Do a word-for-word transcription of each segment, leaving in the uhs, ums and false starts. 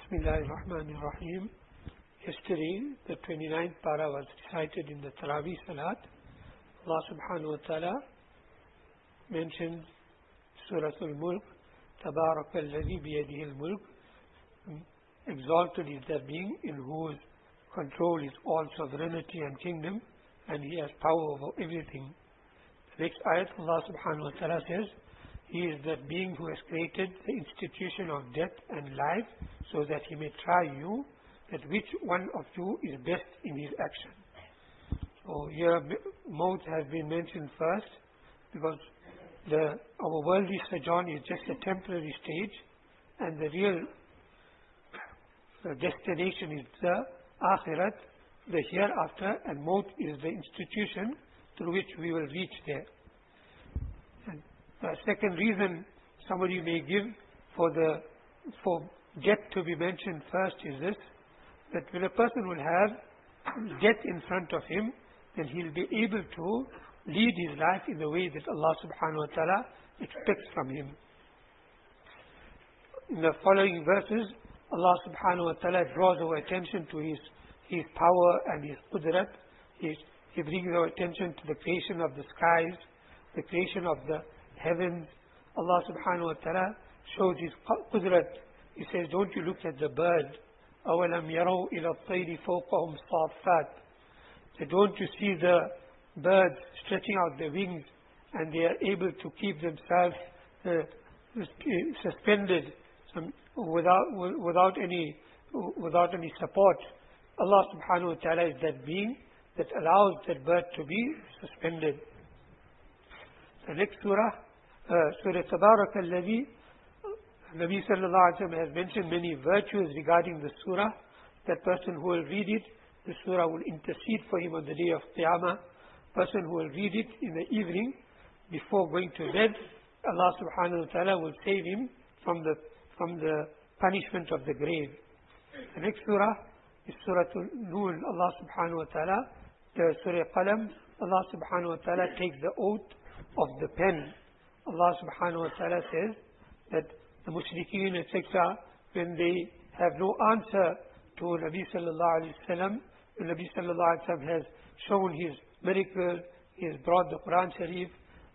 Bismillahir Rahmanir Rahim. Yesterday, the twenty-ninth para was recited in the Taraweeh Salat. Allah subhanahu wa ta'ala mentions Surah Al-Mulk, Tabarak al-Ladhi biyadihi al-Mulk. Exalted is that being in whose control is all sovereignty and kingdom, and He has power over everything. The next ayat, Allah subhanahu wa ta'ala says, He is that being who has created the institution of death and life, so that He may try you, that which one of you is best in his action. So here, Maut has been mentioned first, because the, our worldly sojourn is just a temporary stage, and the real the destination is the Akhirat, the hereafter, and Maut is the institution through which we will reach there. And the second reason somebody may give for the for death to be mentioned first is this, that when a person will have death in front of him, then he'll be able to lead his life in the way that Allah subhanahu wa ta'ala expects from him. In the following verses, Allah subhanahu wa ta'ala draws our attention to His, His power and His qudrat. He, he brings our attention to the creation of the skies, the creation of the heavens. Allah subhanahu wa ta'ala shows His qudrat. He says, don't you look at the bird? أَوَلَمْ يَرَوْا إِلَى الطَّيْرِ فَوْقَهُمْ صَافَّاتٍ. So don't you see the birds stretching out their wings, and they are able to keep themselves uh, suspended some, without without any without any support. Allah subhanahu wa ta'ala is that being that allows that bird to be suspended. The next surah, uh, Surah Tabarak al-Ladhi, Nabi sallallahu alayhi wa sallam has mentioned many virtues regarding the surah. That person who will read it, the surah will intercede for him on the day of Qiyamah. Person who will read it in the evening before going to bed, Allah subhanahu wa ta'ala will save him from the from the punishment of the grave. The next surah is Surah Al-Nun. Allah subhanahu wa ta'ala, the Surah Qalam, Allah subhanahu wa ta'ala takes the oath of the pen. Allah subhanahu wa ta'ala says that the mushrikeen, et cetera, when they have no answer to Nabi sallallahu alayhi wa sallam, when Nabi sallallahu alayhi wa sallam has shown his miracle, he has brought the Quran Sharif,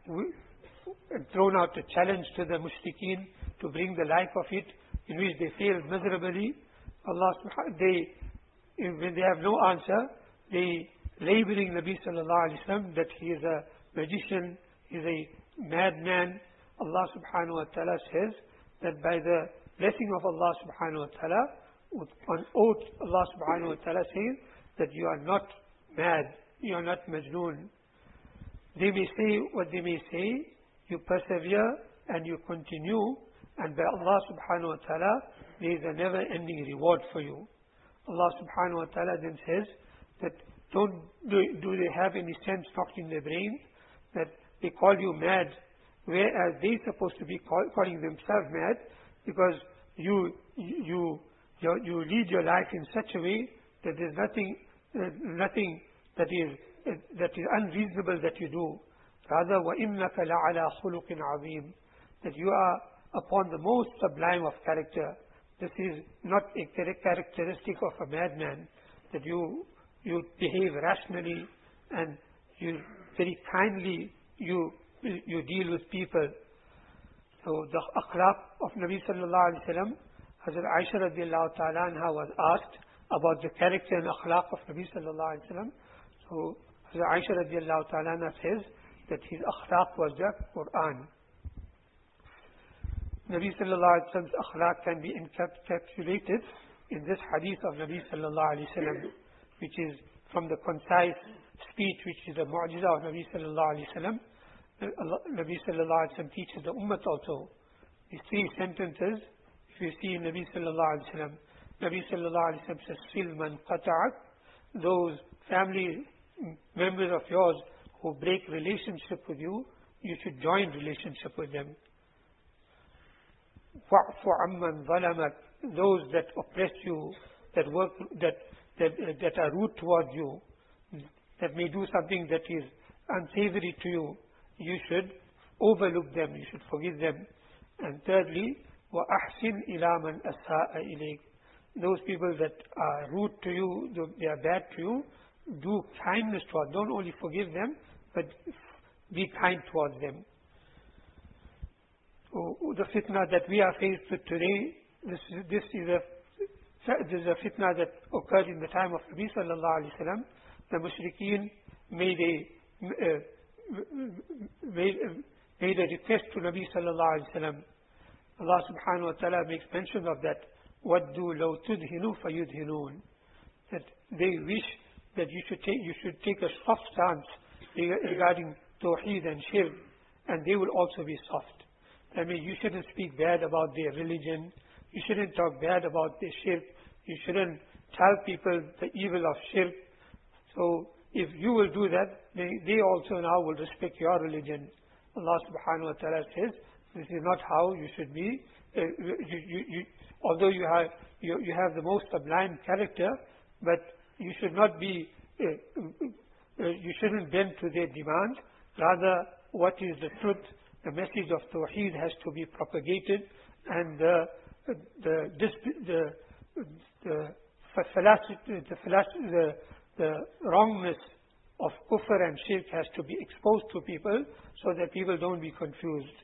and thrown out a challenge to the mushrikeen to bring the like of it, in which they failed miserably. Allah subhanahu, they, when they have no answer, they labeling Nabi sallallahu alayhi wa sallam that he is a magician, he is a madman. Allah subhanahu wa ta'ala says that by the blessing of Allah subhanahu wa ta'ala, on oath, Allah subhanahu wa ta'ala says that you are not mad, you are not majnoon. They may say what they may say, you persevere and you continue, and by Allah subhanahu wa ta'ala, there is a never-ending reward for you. Allah subhanahu wa ta'ala then says that don't do, do they have any sense knocked in their brains that they call you mad, whereas they're supposed to be call, calling themselves mad, because you you you, you lead your life in such a way that there's nothing uh, nothing that is uh, that is unreasonable that you do. Rather, وَإِنَّكَ لَعَلَى خُلُقٍ عَظِيمٍ, that you are upon the most sublime of character. This is not a characteristic of a madman, that you you behave rationally and you very kindly you you deal with people. So the akhlaq of Nabi sallallahu alaihi wasallam, Hazrat Aisha radiallahu ta'ala anha was asked about the character and akhlaq of Nabi sallallahu alaihi wasallam. So Hazrat Aisha radiallahu ta'ala anha says that his akhlaq was the Quran. Nabi sallallahu alaihi wasallam's akhlaq can be encapsulated in this hadith of Nabi sallallahu alaihi wasallam, which is from the concise speech, which is the mu'jiza of Nabi sallallahu alaihi wasallam. Nabi sallallahu alaihi wasallam teaches the ummah also. These three sentences, if you see in Nabi sallallahu alaihi wasallam, Nabi sallallahu alaihi wasallam says, "Sil man qata'ak," those family members of yours who break relationship with you, you should join relationship with them. "Wa'fu amman zalamak," those that oppress you, that work, that that that are rude towards you, that may do something that is unsavory to you, you should overlook them, you should forgive them. And thirdly, وَأَحْسِنْ إِلَى مَنْ أَسَاءَ إِلَيْكَ, those people that are rude to you, they are bad to you, do kindness towards them. Don't only forgive them, but be kind towards them. Oh, the fitna that we are faced with today, this, this is a this is a fitna that occurred in the time of Nabi sallallahu alaihi wasallam. The mushrikeen made a uh, made, uh, made a request to Nabi sallallahu alaihi wasallam. Allah subhanahu wa ta'ala makes mention of that. وَدُّوا لَوْ تُدْهِنُوا فَيُدْهِنُونَ. That they wish that you should take you should take a soft stance regarding Tawheed and Shirk, and they will also be soft. I mean, you shouldn't speak bad about their religion. You shouldn't talk bad about their Shirk. You shouldn't tell people the evil of Shirk. So if you will do that, they, they also now will respect your religion. Allah subhanahu wa ta'ala says, this is not how you should be. Uh, you, you, you, although you have, you, you have the most sublime character, but you should not be, uh, uh, you shouldn't bend to their demands. Rather, what is the truth, the message of Tawheed has to be propagated, and the, the, the, the, the, philosophy, the, philosophy, the, the wrongness of kufr and shirk has to be exposed to people so that people don't be confused.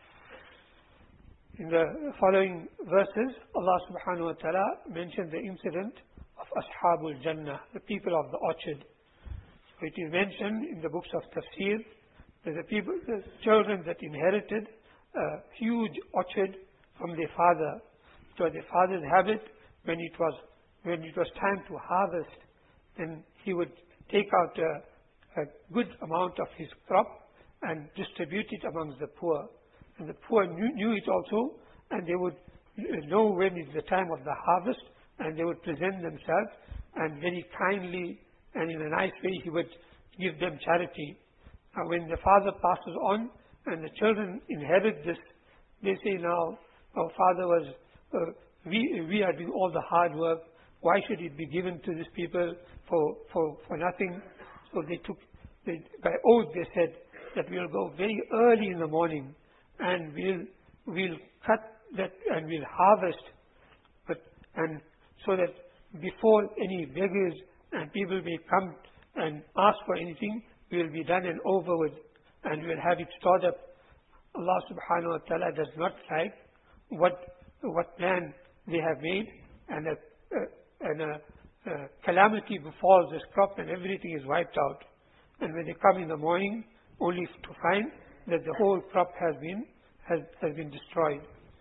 In the following verses, Allah subhanahu wa ta'ala mentioned the incident of Ashabul Jannah, the people of the orchard. So it is mentioned in the books of Tafsir that the people, the children that inherited a huge orchard from their father. It was their father's habit when it was when it was time to harvest, then he would take out a, a good amount of his crop and distribute it amongst the poor. And the poor knew, knew it also, and they would know when is the time of the harvest, and they would present themselves, and very kindly and in a nice way he would give them charity. Now when the father passes on and the children inherit this, they say, now our father was, uh, we, we are doing all the hard work, why should it be given to these people for, for, for nothing? So they took, they, by oath they said that we'll go very early in the morning and we'll, we'll cut that and we'll harvest, but, and so that before any beggars and people may come and ask for anything, we'll be done and over with, and we'll have it stored up. Allah subhanahu wa ta'ala does not like what, what plan they have made, and a, a, and a, a calamity befalls this crop and everything is wiped out. And when they come in the morning, only to find that the whole crop has been, has, has been destroyed.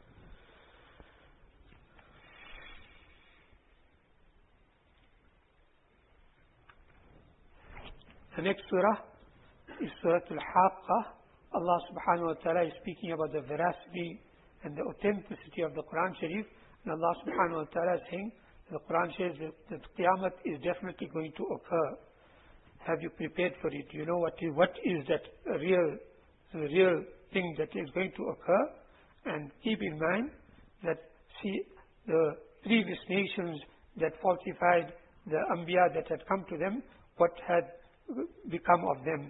The next surah is Surah Al-Haqqah. Allah subhanahu wa ta'ala is speaking about the veracity and the authenticity of the Quran Sharif. And Allah subhanahu wa ta'ala is saying, the Quran says that, that Qiyamah is definitely going to occur. Have you prepared for it? You know what is, what is that real, the real thing that is going to occur? And keep in mind that, see, the previous nations that falsified the Anbiya that had come to them, what had become of them.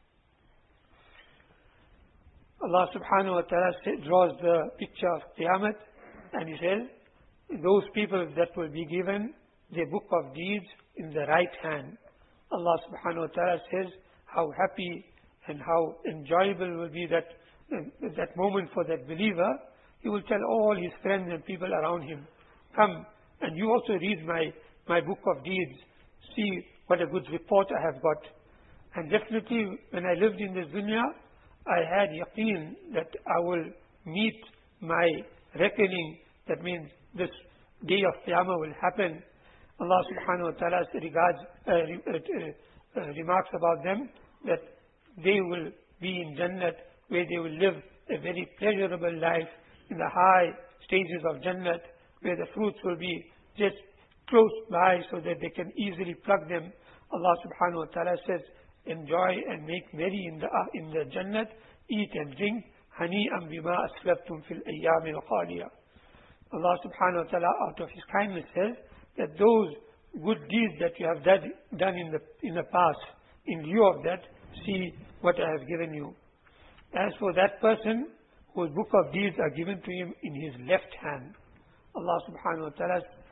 Allah subhanahu wa ta'ala draws the picture of Qiyamah, and He says, those people that will be given their book of deeds in the right hand. Allah subhanahu wa ta'ala says how happy and how enjoyable will be that, uh, that moment for that believer. He will tell all his friends and people around him, come and you also read my, my book of deeds. See what a good report I have got. And definitely when I lived in this dunya, I had yaqeen that I will meet my reckoning. That means this day of Qiyamah will happen. Allah subhanahu wa ta'ala regards, uh, uh, uh, remarks about them that they will be in Jannat, where they will live a very pleasurable life in the high stages of Jannat, where the fruits will be just close by so that they can easily pluck them. Allah subhanahu wa ta'ala says, enjoy and make merry in the, uh, in the Jannat, eat and drink, hani'an bima aslaftum fil ayyam al-khaliya. Allah subhanahu wa ta'ala out of His kindness says that those good deeds that you have done, done in, the, in the past, in lieu of that, see what I have given you. As for that person whose book of deeds are given to him in his left hand, Allah subhanahu wa ta'ala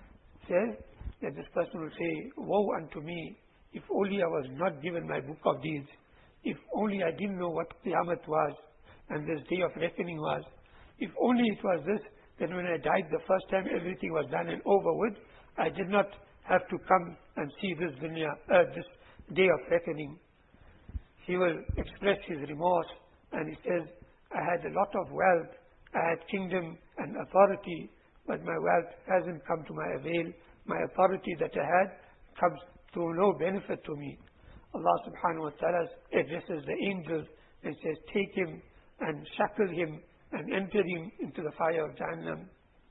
says that this person will say, woe unto me, if only I was not given my book of deeds, if only I didn't know what Qiyamah was and this day of reckoning was, if only it was this, then when I died the first time everything was done and over with, I did not have to come and see this dunya, uh, this day of reckoning. He will express his remorse and he says, I had a lot of wealth, I had kingdom and authority, but my wealth hasn't come to my avail. My authority that I had comes to no benefit to me. Allah subhanahu wa ta'ala addresses the angels and says, take him and shackle him and enter him into the fire of Jahannam.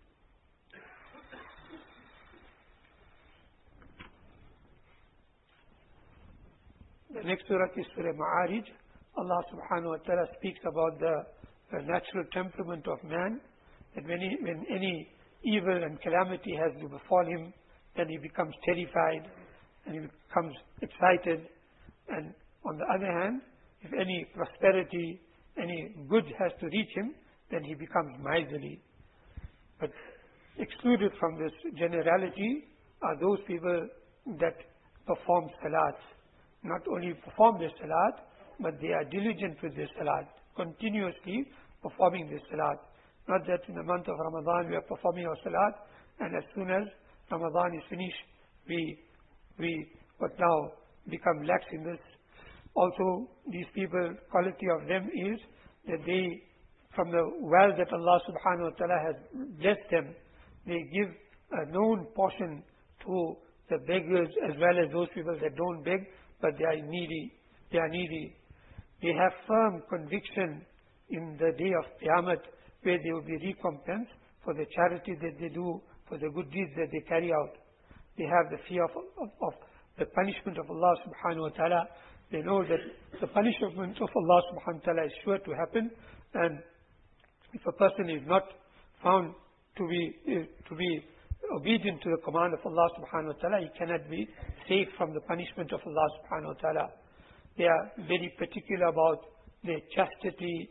The next surah is Surah Ma'arij. Allah subhanahu wa ta'ala speaks about the, the natural temperament of man, that when, he, when any evil and calamity has to befall him, then he becomes terrified and he becomes excited. And on the other hand, if any prosperity, any good has to reach him, then he becomes miserly. But excluded from this generality are those people that perform salat. Not only perform their salat, but they are diligent with their salat, continuously performing their salat. Not that in the month of Ramadan we are performing our salat, and as soon as Ramadan is finished, we, we but now become lax in this. Also, these people, quality of them is that they, from the wealth that Allah subhanahu wa ta'ala has blessed them, they give a known portion to the beggars as well as those people that don't beg, but they are needy. They are needy. They have firm conviction in the day of Qiyamah, where they will be recompensed for the charity that they do, for the good deeds that they carry out. They have the fear of, of, of the punishment of Allah subhanahu wa ta'ala. They know that the punishment of Allah subhanahu wa ta'ala is sure to happen, and if a person is not found to be uh, to be obedient to the command of Allah subhanahu wa ta'ala, he cannot be safe from the punishment of Allah subhanahu wa ta'ala. They are very particular about their chastity,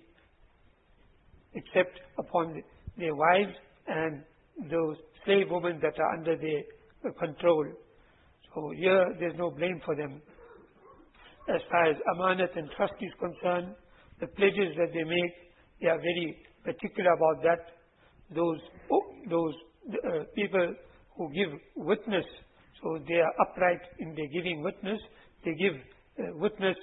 except upon the, their wives and those slave women that are under their uh, control. So here there's no blame for them. As far as amanat and trust is concerned, the pledges that they make, they are very particular about that. Those, oh, those uh, people who give witness, so they are upright in their giving witness. They give uh, witness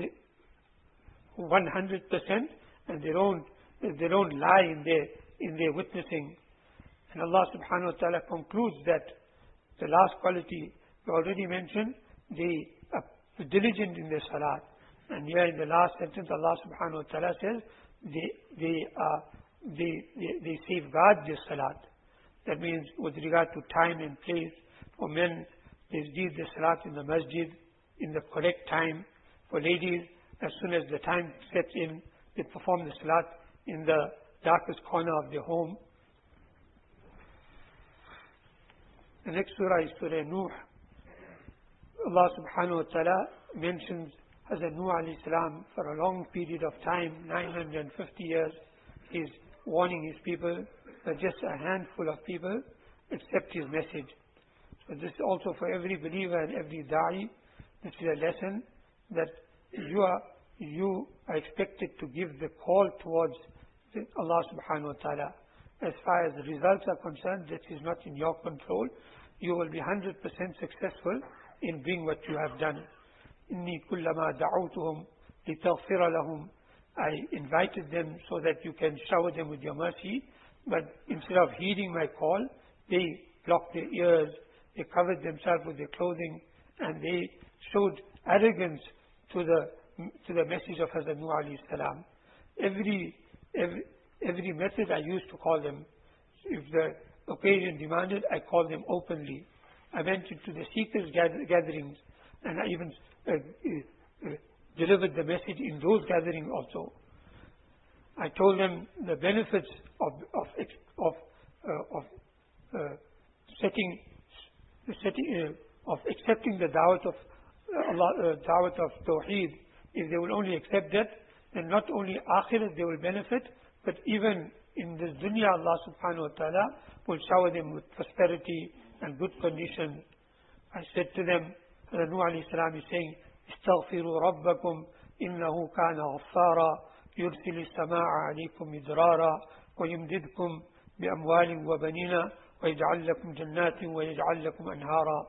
one hundred percent, and they don't they don't lie in their in their witnessing. And Allah subhanahu wa ta'ala concludes that the last quality we already mentioned, they are diligent in their salat. And here in the last sentence, Allah subhanahu wa ta'ala says they they are they, they they safeguard their salat. That means with regard to time and place. For men, they leave the salat in the masjid in the correct time. For ladies, as soon as the time sets in, they perform the salat in the darkest corner of their home. The next surah is Surah Nuh. Allah subhanahu wa ta'ala mentions Hazrat Nuh alayhi salam for a long period of time, nine hundred fifty years. He is warning his people that just a handful of people accept his message. So this is also for every believer and every da'i. This is a lesson that you are you are expected to give the call towards Allah subhanahu wa ta'ala. As far as the results are concerned, this is not in your control. You will be one hundred percent successful in doing what you have done. إِنِّي كُلَّمَا دَعَوْتُهُمْ لِتَغْفِرَ لَهُمْ I invited them so that you can shower them with your mercy, but instead of heeding my call, they blocked their ears, they covered themselves with their clothing, and they showed arrogance to the to the message of Hazrat Nuh alayhi salam. Every, every, every method I used to call them. If the occasion demanded, I called them openly. I went into the seekers gatherings, and I even uh, uh, delivered the message in those gatherings also. I told them the benefits of of of uh, of uh, setting setting uh, of accepting the da'wat of uh, Allah, uh, da'wat of Tawheed. If they will only accept that, then not only akhirat they will benefit, but even in this dunya Allah subhanahu wa ta'ala will shower them with prosperity and good condition. I said to them, Hazrat Nuh alayhi salam is saying, استغفروا ربكم إنه كان غفارا يرسل السماء عليكم مدرارا ويمددكم بأموال وبنين ويجعل لكم جنات ويجعل لكم أنهارا.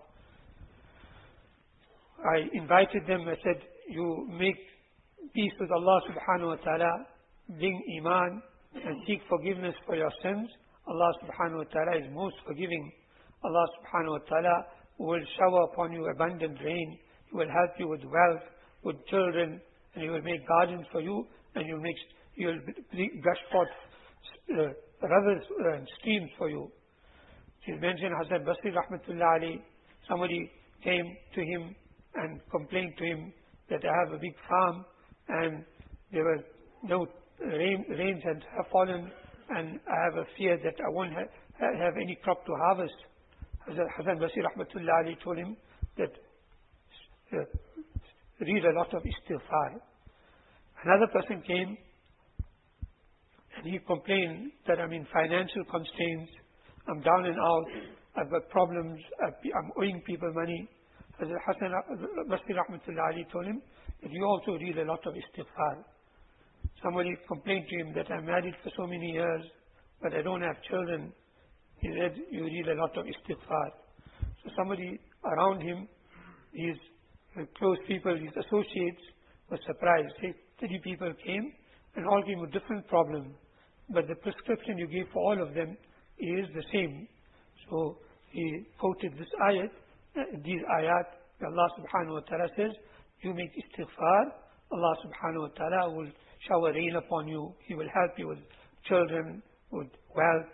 I invited them, I said, you make peace with Allah subhanahu wa ta'ala, bring iman and seek forgiveness for your sins. Allah subhanahu wa ta'ala is most forgiving. Allah subhanahu wa ta'ala will shower upon you abundant rain. He will help you with wealth, with children, and He will make gardens for you, and He will make, He will gush forth uh, rivers and streams for you. It is mentioned, Hasan Basri rahmatullah alayhi, somebody came to him and complained to him that I have a big farm and there were no rain, rains had fallen, and I have a fear that I won't ha have any crop to harvest. Hasan Basri rahmatullah alayhi told him that uh, read a lot of istighfar. Another person came and he complained that I'm in financial constraints, I'm down and out, I've got problems, I'm owing people money. Hazrat Hasan Basri rahmatullah alayhi told him that you also read a lot of istighfar. Somebody complained to him that I'm married for so many years, but I don't have children. He said, you read a lot of istighfar. So somebody around him, his close people, his associates, were surprised. Say, thirty people came and all came with different problems, but the prescription you gave for all of them is the same. So he quoted this ayat, uh, these ayat, Allah subhanahu wa ta'ala says, you make istighfar, Allah subhanahu wa ta'ala will shower rain upon you, He will help you with children, with wealth.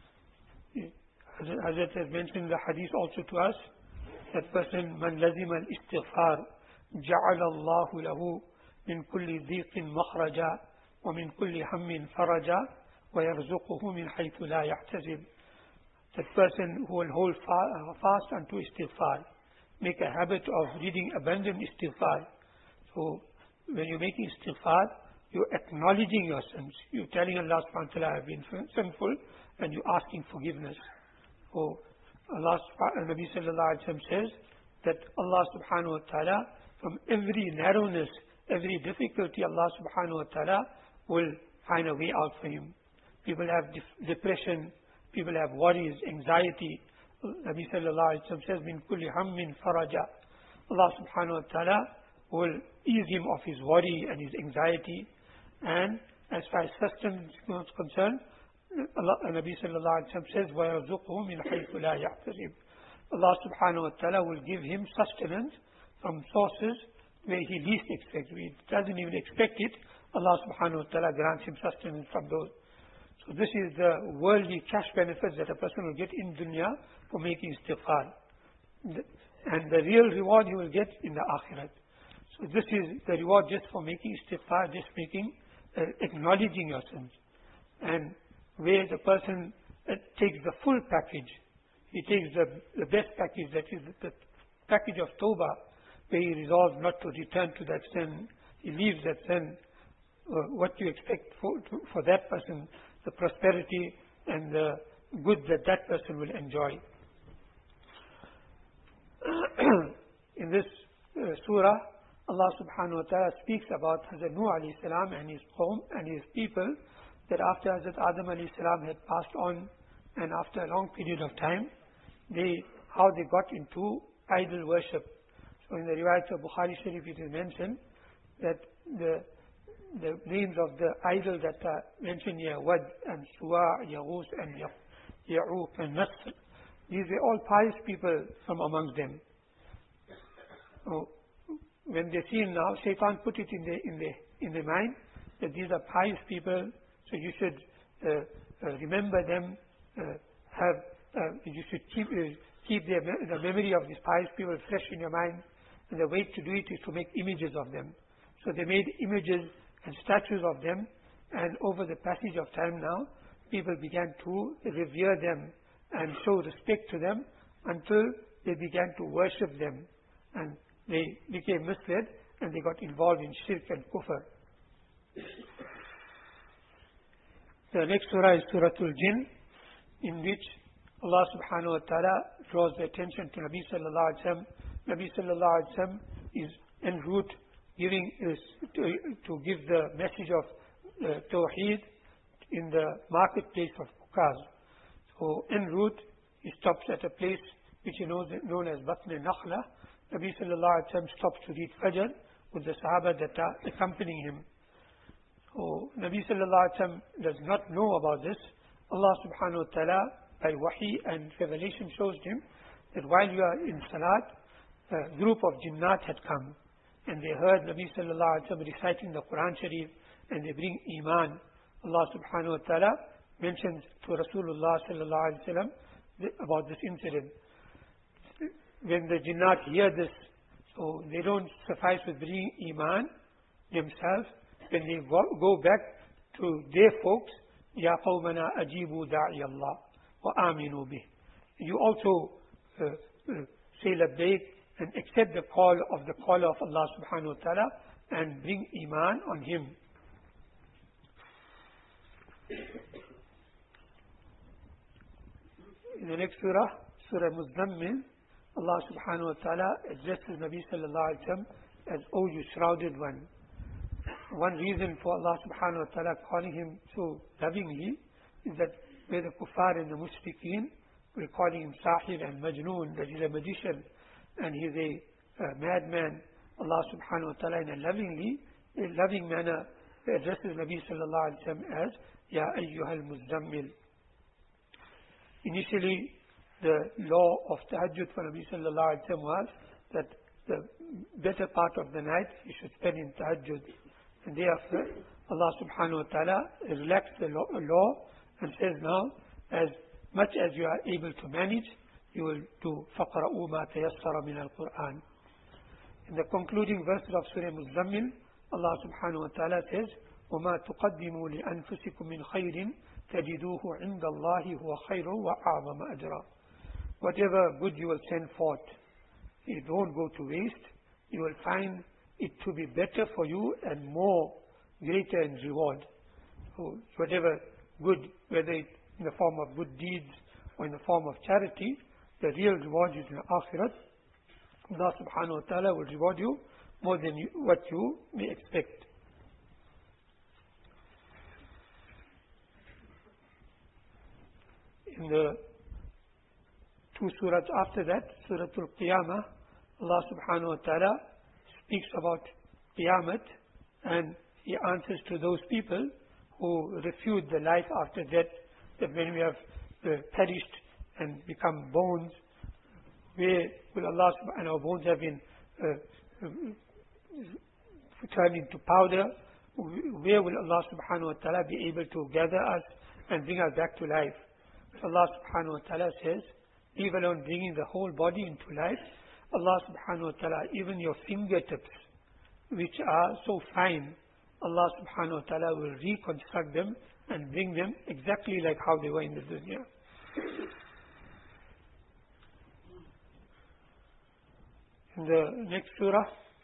Hazrat has mentioned the hadith also to us, that person, man lazima al-istighfar, ja'ala Allahu lahu min kulli dhiqin makhraja, wa min kulli hammin faraja, wa yarzuquhu min haythu la yahtasib. That person who will hold fast unto istighfar, make a habit of reading abundant istighfar. So when you're making istighfar, you're acknowledging your sins. You're telling Allah subhanahu wa ta'ala, I have been sinful, and you're asking forgiveness. So Allah subhanahu wa ta'ala says that Allah subhanahu wa ta'ala, from every narrowness, every difficulty, Allah subhanahu wa ta'ala will find a way out for him. People have depression, people have worries, anxiety. Nabi sallallahu alayhi wa sallam says, min kulli hammin faraja. Allah subhanahu wa ta'ala will ease him of his worry and his anxiety. And as far as sustenance is concerned, Allah, Nabi sallallahu alayhi wa sallam says, وَيَرْزُقْهُ مِنْ حَيْثُ لَا يَحْتَسِبُ. Allah subhanahu wa ta'ala will give him sustenance from sources where he least expects. He doesn't even expect it. Allah subhanahu wa ta'ala grants him sustenance from those. So this is the worldly cash benefits that a person will get in dunya for making istighfar. And the real reward he will get in the akhirat. So this is the reward just for making istighfar, just making, uh, acknowledging your sins. And where the person uh, takes the full package, he takes the, the best package, that is the, the package of tawbah, where he resolves not to return to that sin, he leaves that sin. Uh, what you expect for, to, for that person, the prosperity and the good that that person will enjoy. In this uh, surah, Allah subhanahu wa ta'ala speaks about Hazrat Nuh alayhi salam and his qawm and his people, that after Hazrat Adam alayhi salam had passed on, and after a long period of time, they, how they got into idol worship. So in the riwayat of Bukhari Sharif it is mentioned that the the names of the idols that are mentioned here, Wad and Suwa, Yaghus and Ya'uq and Nasr, these were all pious people from amongst them. So when they see him now, Shaitan put it in their in their in their mind that these are pious people, so you should uh, uh, remember them, uh, have uh, you should keep uh, keep their, the memory of these pious people fresh in your mind, and the way to do it is to make images of them. So they made images and statues of them, and over the passage of time now, people began to revere them and show respect to them until they began to worship them, and they became misled and they got involved in shirk and kufr. The next surah is Surah Al-Jinn, in which Allah subhanahu wa ta'ala draws the attention to Nabi sallallahu alayhi wa sallam. Nabi sallallahu alayhi wa sallam is en route giving is to, to give the message of uh, Tawheed in the marketplace of Ukaz. So en route he stops at a place which he knows known as Batn Nakhla. Nabi sallallahu alayhi wa sallam stops to read Fajr with the Sahaba that are accompanying him. So Nabi sallallahu alayhi wa sallam does not know about this. Allah subhanahu wa ta'ala by wahi and revelation shows him that while you are in salat, a group of jinnat had come and they heard Nabi sallallahu alayhi wa sallam reciting the Quran Sharif and they bring iman. Allah subhanahu wa ta'ala mentions to Rasulullah sallallahu alayhi wa sallam about this incident. When the jinnat hear this, so they don't suffice with bringing iman themselves. When they go back to their folks, Ya qawmana ajibu da'i Allah wa aminu bih. You also uh, uh, say labbaik and accept the call of the caller of Allah subhanahu wa ta'ala and bring iman on him. In the next surah, Surah Muzzammil, Allah subhanahu wa ta'ala addresses Nabi sallallahu alayhi wa sallam as, O you shrouded one. One reason for Allah subhanahu wa ta'ala calling him so lovingly is that where the kuffar and the mushrikeen were calling him sahir and majnoon, that he's a magician and he's a, a madman, Allah subhanahu wa ta'ala in a lovingly, a loving manner addresses Nabi sallallahu alayhi wa sallam as Ya ayyuhal muzzammil. Initially, the law of tahajjud for Nabi sallallahu alayhi wa sallam was that the better part of the night he should spend in tahajjud. And thereafter, Allah subhanahu wa ta'ala relaxed the law, law and says now, as much as you are able to manage, you will do فَقْرَؤُوا مَا تَيَسَّرَ مِنَ الْقُرْآنِ. In the concluding verses of Surah Muzzammil, Allah subhanahu wa ta'ala says, وَمَا تُقَدِّمُوا لِأَنفُسِكُم مِّنْ خَيْرٍ تَجِدُوهُ عِنْدَ اللَّهِ هُوَ خَيْرٌ وَأَعْظَمَ أَجْرًا. Whatever good you will send forth, it won't go to waste. You will find it to be better for you and more greater in reward. So whatever good, whether it's in the form of good deeds or in the form of charity, the real reward is in the akhirat. Allah subhanahu wa ta'ala will reward you more than you, what you may expect. In the two surahs after that, Surah Al-Qiyamah, Allah subhanahu wa ta'ala speaks about Qiyamah and He answers to those people who refute the life after death, that when we have uh, perished and become bones, where will Allah subhanahu wa ta'ala, and our bones have been uh, uh, turned into powder, where will Allah subhanahu wa ta'ala be able to gather us and bring us back to life? But Allah subhanahu wa ta'ala says, leave alone bringing the whole body into life, Allah subhanahu wa ta'ala, even your fingertips, which are so fine, Allah subhanahu wa ta'ala will reconstruct them and bring them exactly like how they were in the dunya. In the next surah,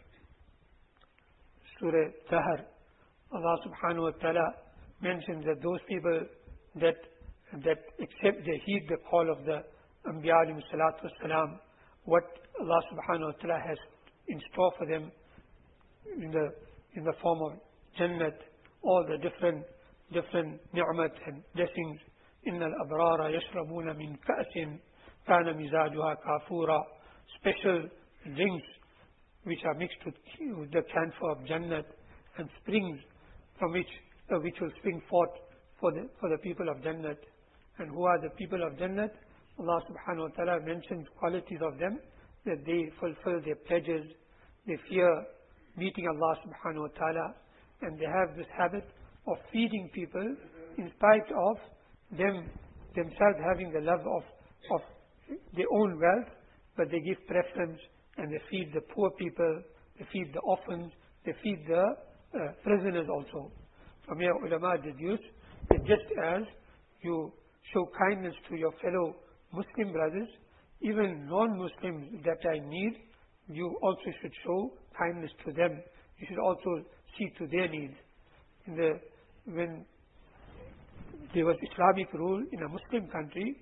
Surah Dahr, Allah subhanahu wa ta'ala mentions that those people that that accept, they heed the call of the Anbiya alayhi salatu wasalam, what Allah subhanahu wa ta'ala has in store for them in the in the form of Jannat, all the different different ni'mat and blessings. Innal abrara yashrabuna min ka'sin kana mizajuha kafura. Special drinks which are mixed with, with the camphor of Jannat, and springs from which uh, which will spring forth for the for the people of Jannat. And who are the people of Jannat? Allah subhanahu wa ta'ala mentions qualities of them, that they fulfill their pledges, they fear meeting Allah subhanahu wa ta'ala, and they have this habit of feeding people in spite of them themselves having the love of, of their own wealth, but they give preference and they feed the poor people, they feed the orphans, they feed the uh, prisoners also. From here ulama deduce that just as you show kindness to your fellow Muslim brothers, even non-Muslims that are in need, you also should show kindness to them. You should also see to their needs. In the, when there was Islamic rule in a Muslim country,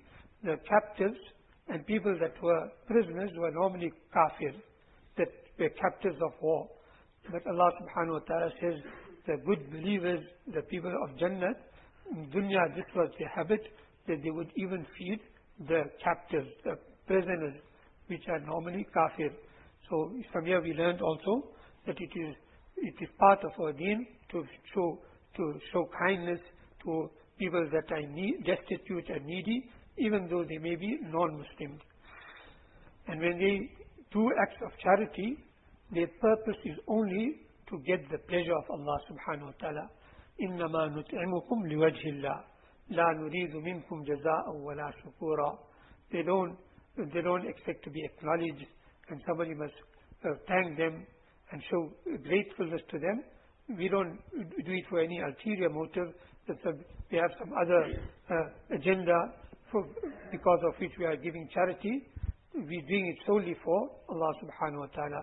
the captives and people that were prisoners were normally kafir, that were captives of war. But Allah subhanahu wa ta'ala says, the good believers, the people of Jannah, in dunya this was their habit, that they would even feed the captives, the prisoners, which are normally kafir. So from here we learned also that it is it is part of our deen to show to show kindness to people that are need, destitute and needy, even though they may be non-Muslims. And when they do acts of charity, their purpose is only to get the pleasure of Allah subhanahu wa ta'ala. إِنَّمَا نُطْعِمُكُمْ لِوَجْهِ اللَّهِ لَا نُرِيدُ مِنْكُمْ جَزَاءً وَلَا شُكُورًا. They don't, they don't expect to be acknowledged, and somebody must uh, thank them and show gratefulness to them. We don't do it for any ulterior motive, that we have some other uh, agenda for, because of which we are giving charity. We're doing it solely for Allah subhanahu wa ta'ala.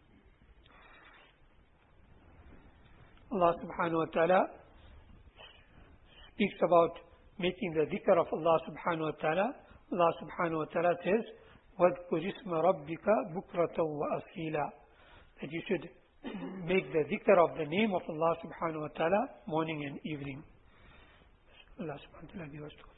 Allah subhanahu wa ta'ala speaks about making the dhikr of Allah subhanahu wa ta'ala. Allah subhanahu wa ta'ala says, وَاذْكُرِ اسْمَ رَبِّكَ بُكْرَةً وَأَصِيلًا, that you should make the dhikr of the name of Allah subhanahu wa ta'ala morning and evening. Allah subhanahu wa ta'ala give us to